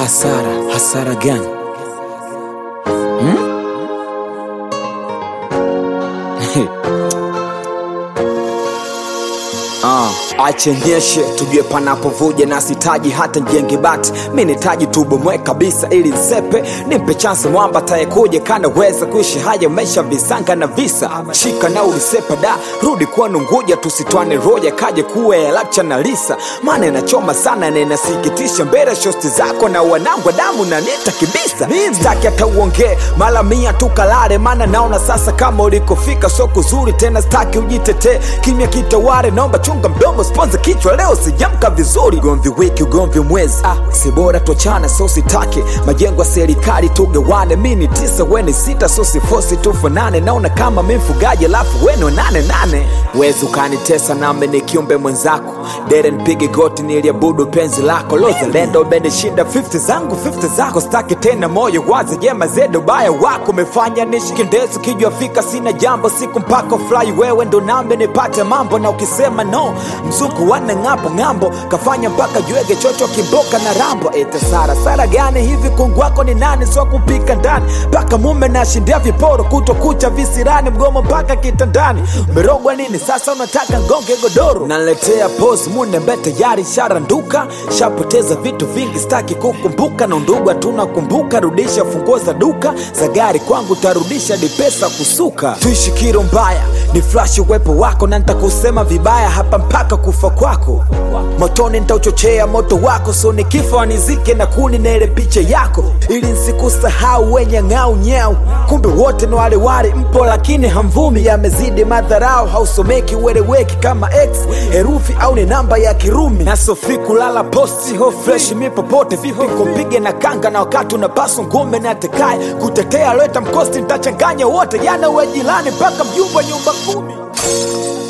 Hasara gani? Achenyeshe tujue panapovuja na sitaji hata njenge bati. Mimi nitaji tubomwe kabisa ili nsepe. Nimpe chance mwamba tayekuja kana weza kuishi haya maisha visanga na visa. Shika na ulisepa da rudi kwa nunguja tusitwane roja kaje kuwe lapcha na lisa. Maana inachoma sana na inasikitisha mbele shosti zako na wanangwa damu na nita kibisa. Staki hata uongee mala mia tukalare maana naona sasa kama ulikofika so kuzuri tena staki ujitete. Kimya kitaware naomba chunga mdomo sponsor kichwa leo sijamka vizuri. Ugomvi wiki ugomvi mwezi si bora tuachane so sitaki. Majengo ya serikali tugewane mini 9 weni 6 so sifosi tufanane. Naona kama mimi mfugaji alafu wenu 8 wezi ukanitesa nami ni kiumbe mwenzako. Dere nipige goti niliabudu penzi lako. Loza lendo umenishinda 50 zangu 50 zako. Staki tena moyo wazi jema zedo baya wako. Umefanya nishikindezu kijua fika sina jambo. Siku mpaka fly wewe ndo nami nipate mambo. Na ukisema no mzuku wana ngapo ngambo. Kafanya mpaka juege chocho kimboka na rambo. Ete sara gani hivi kungu wako ni nani so kupika ndani. Paka mume na shindia viporo kuto kucha visirani. Mgomo mpaka kitandani. Umerogwa nini sasa unataka ngonge godoro. Naletea pose mune mbete yari sharanduka. Shapoteza vitu vingi staki kukumbuka. Na ndugu hatuna kumbuka. Rudisha funguo za duka za gari kwangu tarudisha di pesa kusuka. Tuishi kiro mbaya ni flash uwepo wako. Na nitakusema vibaya hapa mpaka kufa kwako. Motoni nitauchochea moto wako. So nikifa wanizike na kuni na ile picha yako. Ili nsikusahau wenye ngau nyau. Kumbe wote ni wale wale mpo lakini hamvumi. Yamezidi madharau hausomeki ueleweki kama X herufi au ni namba ya Kirumi. Na sofi kulala posti ho fresh mi popote. Vipi kumpige na kanga na wakati unapaswa ngome na tekaye. Kutetea leta mkosti nitachanganya wote. Yana uwe jilani mpaka mjumba nyumba 10.